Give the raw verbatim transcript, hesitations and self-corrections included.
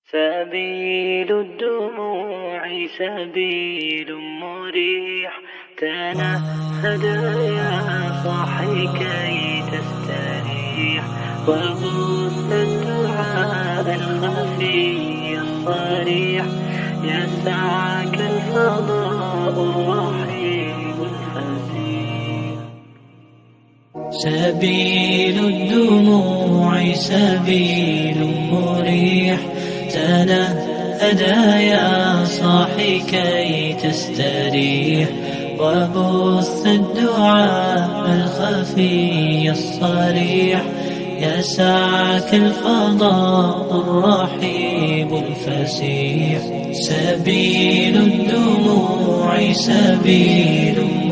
سبيل الدموع سبيل مريح، تنهد يا صاحي كي تستريح، وبث الدعاء الخفي الصريح، يسعك الفضاء الرحيم الفسيح. سبيل الدموع سبيل مريح، تنهد يا صاحي كي تستريح، وبث الدعاء الخفي الصريح، يسعك الفضاء الرحيب الفسيح. سبيل الدموع سبيل